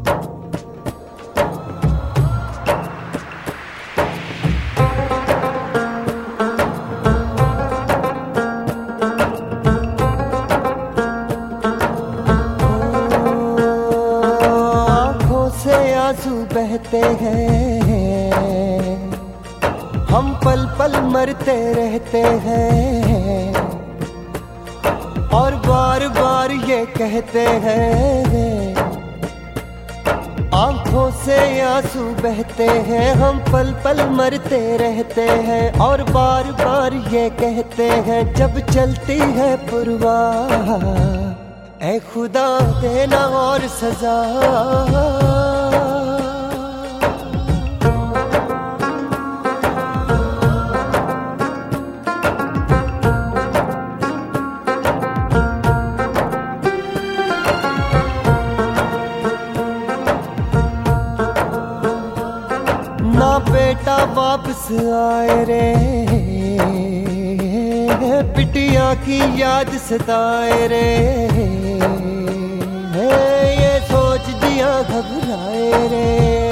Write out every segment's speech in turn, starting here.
आंसू बहते हैं, हम पल पल मरते रहते हैं और बार बार ये कहते हैं। आंखों से आंसू बहते हैं, हम पल पल मरते रहते हैं और बार बार ये कहते हैं। जब चलती है पुरवाह ऐ खुदा देना और सजा, ना बेटा वापस आए रे, बिटिया की याद सताए रे, ये सोच जिया घबराए रे।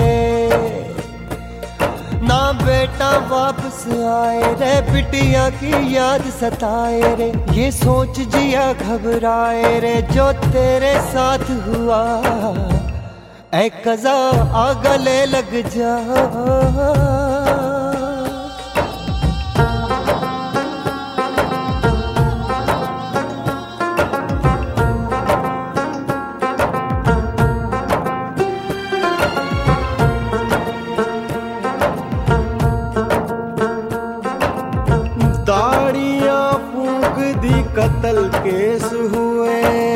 ना बेटा वापस आए रे, बिटिया की याद सताए रे, ये सोच जिया घबराए रे। जो तेरे साथ हुआ ऐ कज़ा आ गले लग जा, दाढ़ियां फूंक दी कत्ल केस हुए,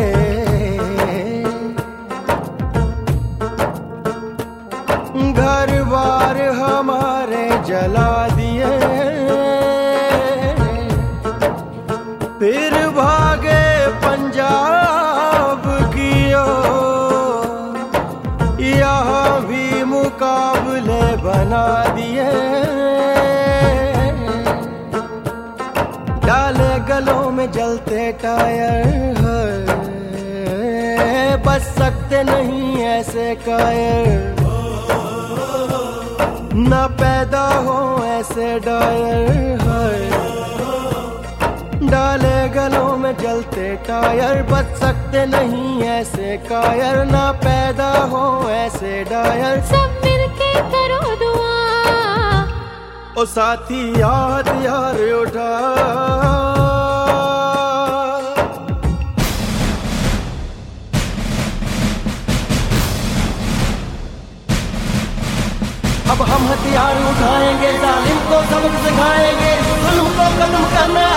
घर बार हमारे जला दिए, फिर भागे पंजाब की ओर, यहाँ भी मुकाबले बना दिए। डाले गलों में जलते टायर, बच सकते नहीं ऐसे कायर, ना पैदा हो ऐसे डायर। डाले गलों में जलते टायर, बच सकते नहीं ऐसे कायर, ना पैदा हो ऐसे डायर। सब मिलके करो दुआ, ओ साथी याद यार उठा, अब हम हथियार उठाएंगे, जालिम को सबक सिखाएंगे, जुल्म को खत्म करना